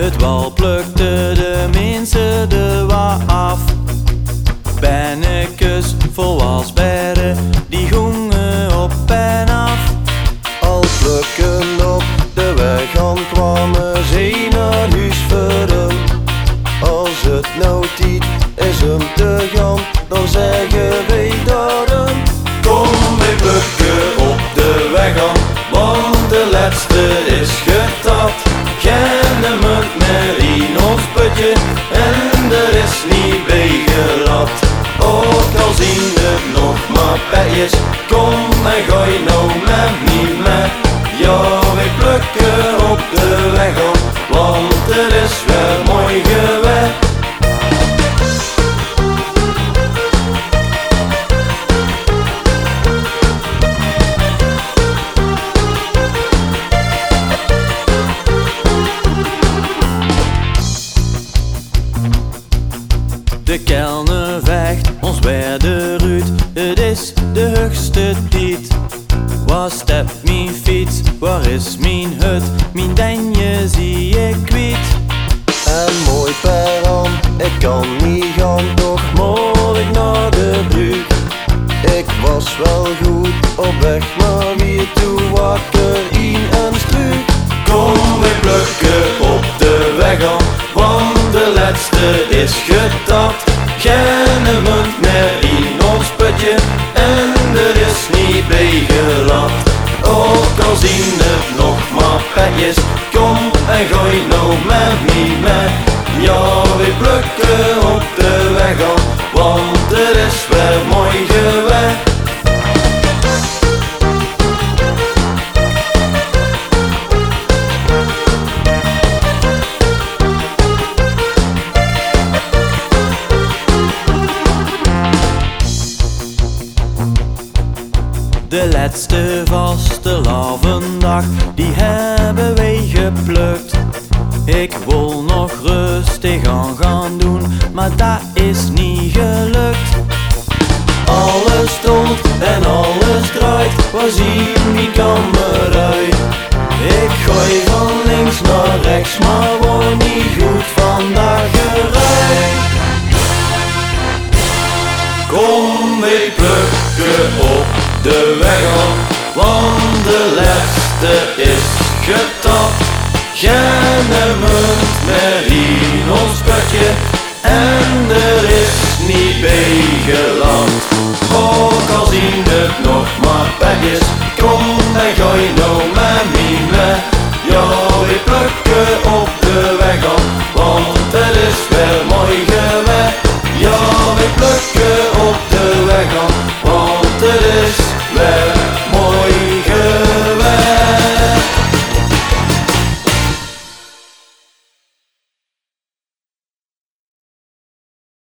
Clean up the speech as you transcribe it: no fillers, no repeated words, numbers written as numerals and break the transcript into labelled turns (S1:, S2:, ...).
S1: Het wal plukte de mensen de wa af. Bennekes vol walsberren, die gongen op en af.
S2: Al plukkend op de weghand kwamen ze naar huis verren. Als het nou tijd is om te gaan, dan zeggen wij daarom:
S1: kom wij plukken op de weghand, want de laatste is getapt. Geen munt meer in ons putje en er is niet bij gelapt. Ook al zien het nog maar petjes, kom en gooi nou met me mee. Ja, wij plukken op de weghand, want er is weer mooi gewerkt. De kelner vecht ons bij de ruut, het is de hoogste tijd. Waar stept mijn fiets, waar is mijn hut, mijn denje zie ik kwijt.
S2: En mooi peraan, ik kan niet gaan, toch moet ik naar de brug. Ik was wel goed op weg, maar wie toe wakker in een struik.
S1: Kom wij plukken op de weghand, want de laatste is getapt. Geen munt meer in ons putje en er is niet bij gelapt. Ook al zien het nog maar petjes, kom en gooi nou met me mee. Ja, wij plukken op de weghand, want er is weer mooi gewerkt. De laatste vastelavonddag, die hebben wij geplukt. Ik wil nog rustig aan gaan doen, maar dat is niet gelukt. Alles stolt en alles draait, waar zie mijn kamer uit? Ik gooi van links naar rechts, maar word niet goed vandaag geruid. Kom wij plukken op de weghand, want de laatste is getapt. Geen munt meer in ons putje en er is niet